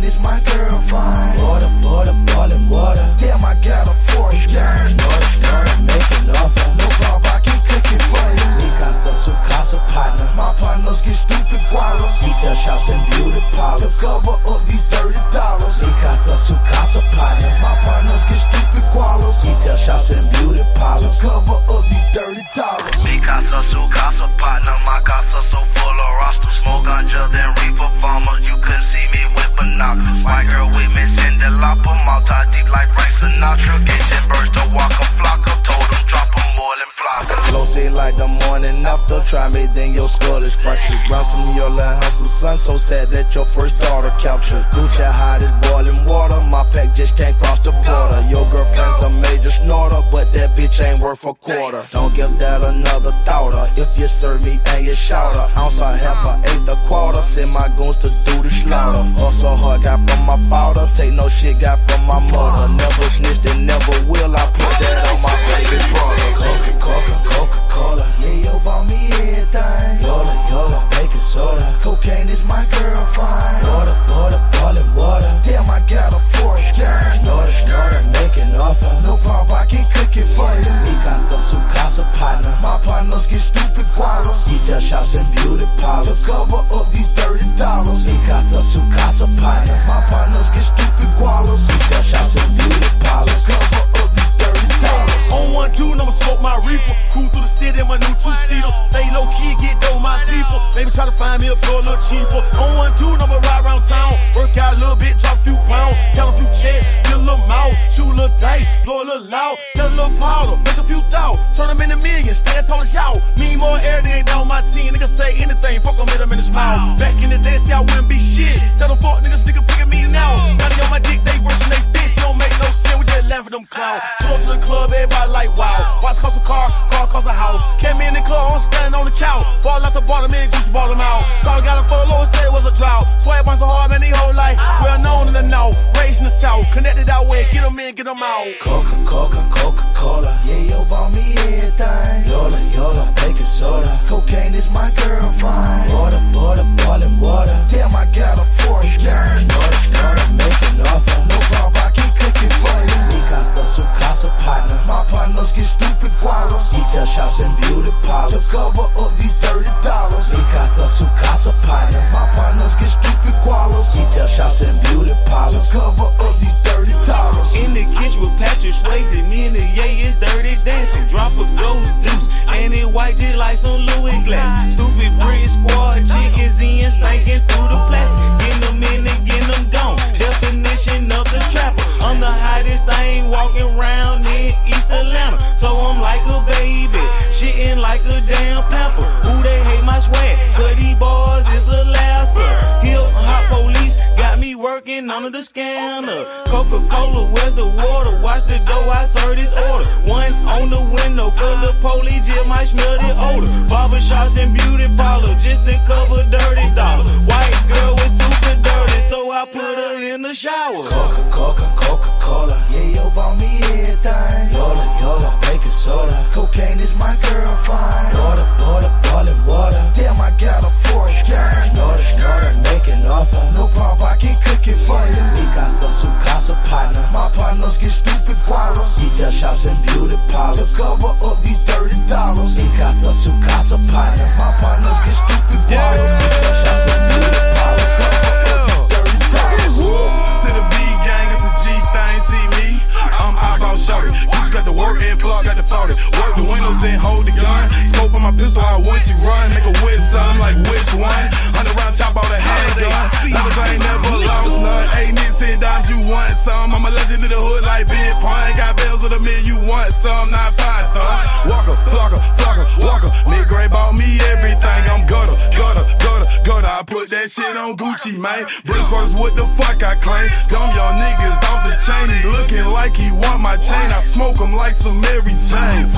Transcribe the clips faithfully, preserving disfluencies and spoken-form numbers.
Cocaine is my girlfriend. Water, water, boiling water. Damn, I got a force gang. Snort, snort, making offer. No problem, I can cook it for you. Mi casa, su casa, partner. My partners get stupid gualos. Detail shops and beauty parlors. To cover up these thirty dollars. Mi casa, su casa, partner. My partners get stupid gualos. Detail shops and beauty parlors. To cover up these thirty dollars. Mi casa, su casa, partner. My casa so full of rosters. Smoke ganja, then reefer farmers. You couldn't see me with binoculars. White girl with me, Cindy Lauper. Multi deep like Frank Sinatra. Kitchen burst to walk a flocker. Told him drop them more than flocker. Flow say like the morning after. Try me, then your skull is fractured. Ransom your little handsome son. So sad that your first daughter captured. Gucci hot as boiling water. My pack just can't cross the border. Your girlfriend's a major snorter, but that bitch ain't worth a quarter. Don't give that another thought. If you serve me and you shout her. Ounce a half a eighth a quarter. Send my goons to do the slaughter. Also hard got from my powder. Take no shit got from my mother. Never snitched and never will. I put that on my baby brother. Coca, Coca, Coca-Cola. Yeah, yo, bought me everything. Yola, Yola, baking soda. Cocaine is my girlfriend. Water, water, boiling water. Damn, I got a force gang. Snorter, snorter, making offer. No problem, I can cook it for you. Mi casa, su casa, partner. My partners get stupid gualos. Detail shops and beauty parlors. To cover up these thirty dollars. Mi casa, su casa, partner. My partners get stupid gualos. Detail shops and beauty parlors. To cover up these thirty dollars. On one, two, I'ma smoke my reefer. Cruise through the city in my new two-seater. Stay low key, get dough, my people. Maybe try to find me a pro a little cheaper. On one, two, I'ma ride around town. Work out a little bit, drop a few pounds. Count a few checks, get a little mouth. Shoot a little dice, blow a little loud. Sell a little powder, make a few thou. Turn them into millions, stand tall as y'all. Me more air, they ain't down my team. Niggas say anything, fuck them, hit them in his mouth. Back in the day, see, I wouldn't be shit. Tell them fuck niggas, nigga picking me now. Now they on my dick, they worse than they bitch. Don't make no sense, we just laugh at them clowns. Pull up to the club, everybody like wow. Watch cost a car, car cost a house. Came in the club, I'm standing on the couch. Ball out the bottom, man, Gucci ball him out. Shawty got him for the low, said it was a drought. Swag on so hard, man, he whole life. Well known in the north, raised in the south. Connected that way, get him in, get him out. Coca, Coca, Coca-Cola. Yeah, yo, bought me everything. Yola, Yola, baking soda. Cocaine is my girlfriend. Water, water, boiling water. Damn, I got a force gang. Snorter, snorter, making offer. No problem, I can cook it for you. Mi casa, su casa, partner. My partners get stupid gualos. Detail shops and beauty parlors. To cover up these thirty dollars. Mi casa, su casa, partner. My partners get stupid gualos. Detail shops and beauty parlors. To cover up these thirty dollars. In the kitchen with Patrick Swayze, me and the yay is dirty dancing. Droppers goes deuce, and it white just like some Louis glass. Stupid brick squad chickens in, stinking through the plastic. Getting them in and getting them gone. Definition of the trapper. I'm the hottest thing walking around in East Atlanta. So I'm like a baby, shitting like a damn pamper. Who they hate my swag, but these boys is Alaska. Hip hop police got me working under the scanner. Coca-Cola, where's the water? Watch this go, I serve this order. One on the window, cause the police just might smell the odor. Barbershops and beauty parlors, just to cover dirty dollar. White girl was super dirty, so I put her in the shower. Coca, Coca, Coca-Cola. Yeah, yo, bought me everything. Yola, Yola, baking soda. Cocaine is my girlfriend. Water, water, boiling water. Damn, I got a force gang. Snorter, snorter, making offer. No problem, I can cook it for you. Mi casa, su casa, partner. My partners get stupid gualos. Detail shops and beauty parlors. To cover up these thirty dollars. Mi casa, su casa, partner. My partners get stupid gualos. Detail shops and beauty parlors. Cover up these thirty dollars. To the B gang, it's a G thing, see me. I'm eyeball shorty. Bitch got the work and Clark got the forty. Work the windows and hold the gun. Scope on my pistol, I when she run. Make a wish, son, like which one? Hundred round chop out a handgun. Never ain't never lost none. Eight nits and dimes, you want some. I'm a legend in the hood like Big Pun. Got bells of the mid, you want some. Not Python. Walker, flocker, flocker, walker. Nick Gray bought me everything. I'm gutter, gutter, gutter, gutter. I put that shit on Gucci, man. Brick quarters, what the fuck I claim? Dumb young niggas off the chain. He looking like he want my chain. I smoke him like some Mary James.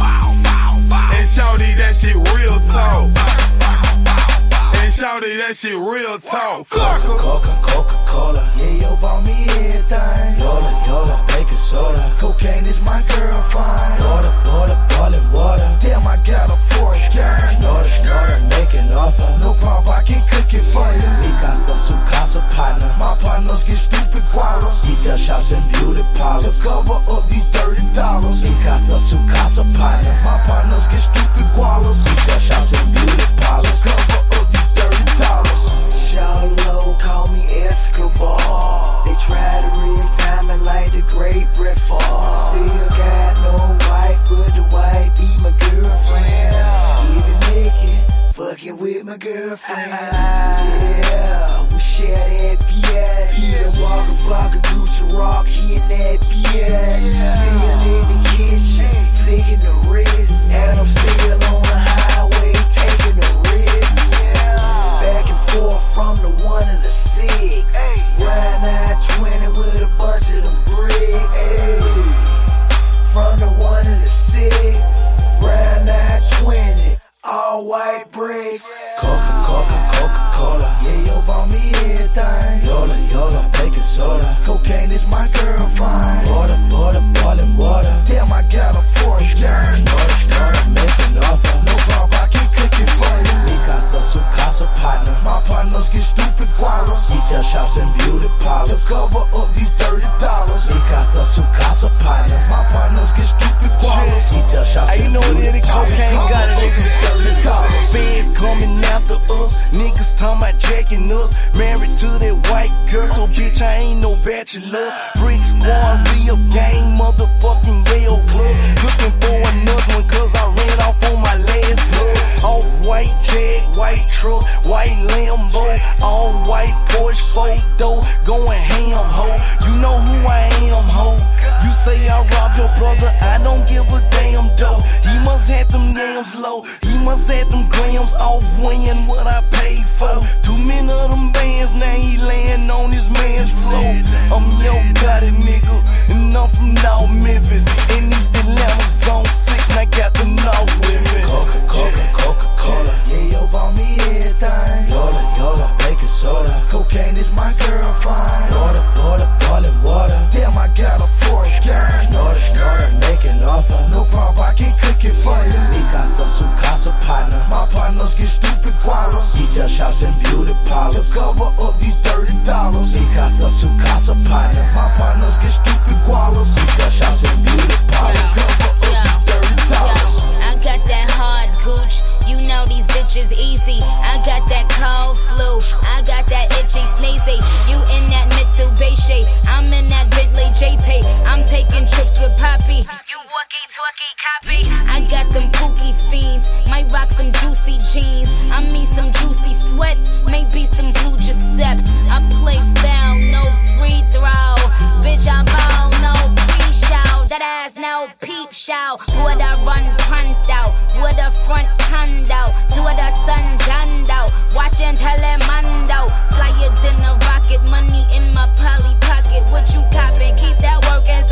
And shawty, that shit real talk. And shawty, that shit real talk. Coca, Coca, Coca-Cola. Yeah, yo, bought me everything. Yola, Yola, baking soda. Cocaine is my girlfriend. Water, water, boiling water. Damn, I got a force gang. Snorter, snorter, making offer. No problem, I can cook it for you. Mi casa, su casa, partner. My partners with my girlfriend. Yeah, we share that piano. Eat a walker, flock of Gucci rock, he in that piano. Still in the kitchen, flicking the wrist. And I'm still on the highway, taking the risk. Back and forth from the one and the six. Riding I twenty with a bunch of them bricks. From the one and the six. Riding I twenty, all white bricks. Coca, Coca, Coca-Cola. Yeah, yo, bought me everything. Yola, Yola, baking soda. Cocaine is my girlfriend. Water, water, boiling water. Damn, I got a forest gang. Snort, snort, make an offer. No problem, I can cook it for you. Mi casa, su casa partner. My partners get stupid gualos. Retail shops and beauty parlors. To cover up these thirty dollars. Mi casa, su casa partner. My partners get stupid gualos. Retail shops and beauty parlors. Cocaine got a nigga selling cars. Feds coming after us. Niggas talking about jacking us. Married to that white girl, so bitch, I ain't no bachelor. Brick squad, real gang, motherfucking Yale club. Looking for another one, cause I ran off on my last blood. All white Jag, white truck, white Lambo. All white Porsche, four door, going ham, ho. You know who I am, ho. You say I robbed your brother, I don't give a damn, though. He must have them yams low. He must have them grams off weighing what I paid for. Too many of them bands, now he laying on his man's floor. I'm Yo Gotti, nigga, and I'm from North Memphis. In East Atlanta, zone six, and I got the North with me. Coca, Coca, Coca-Cola. Yeah, yo, bought me everything. Yola, Yola, baking soda. Cocaine is my girlfriend. Water, water, boiling water. Damn, I got a forest gang. Snort, snort, make an offer. No problem, I can cook it for you. Mi casa, su casa partner. My partners get stupid gualos. Retail shops and beauty parlors. To cover up these thirty dollars. Mi casa, su casa partner. My partners get stupid gualos. Retail shops and beauty parlors. Cover up these thirty dollars. I got that hard gooch. You know these bitches easy. I got that cold flu. I got that itchy sneezy. You in that Mitsubishi. I'm in that Bentley J T. I'm taking trips with Poppy. You walkie talkie copy. I got them pookie fiends. Might rock some juicy jeans. I mean some juicy sweats. Maybe some blue Giuseppe's. I play foul, no free throw. Bitch, I ball, no pre-show. That ass, no peep show. Would I run punt out? Would a front condo? Do the sun gunned out? Watching Telemundo. Flyer than a rocket. Money in my poly pocket. What you copping? Keep that working.